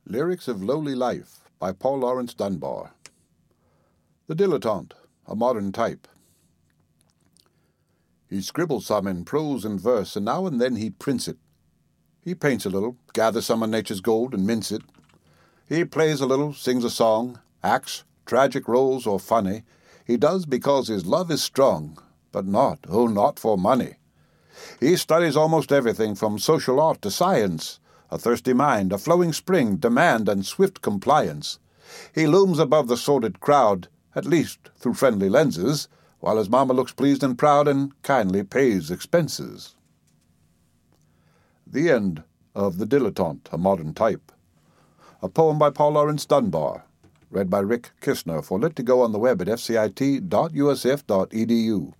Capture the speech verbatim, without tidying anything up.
Lyrics of Lowly Life by Paul Laurence Dunbar. The Dilettante, a modern type. He scribbles some in prose and verse, and now and then he prints it. He paints a little, gathers some of nature's gold and mints it. He plays a little, sings a song, acts tragic roles or funny. He does because his love is strong, but not, oh, not for money. He studies almost everything from social art to science, a thirsty mind, a flowing spring, demand and swift compliance. He looms above the sordid crowd, at least through friendly lenses, while his mamma looks pleased and proud and kindly pays expenses. The End of The Dilettante, a Modern Type. A poem by Paul Laurence Dunbar, read by Rick Kistner for Lit to Go on the web at f c i t dot u s f dot e d u.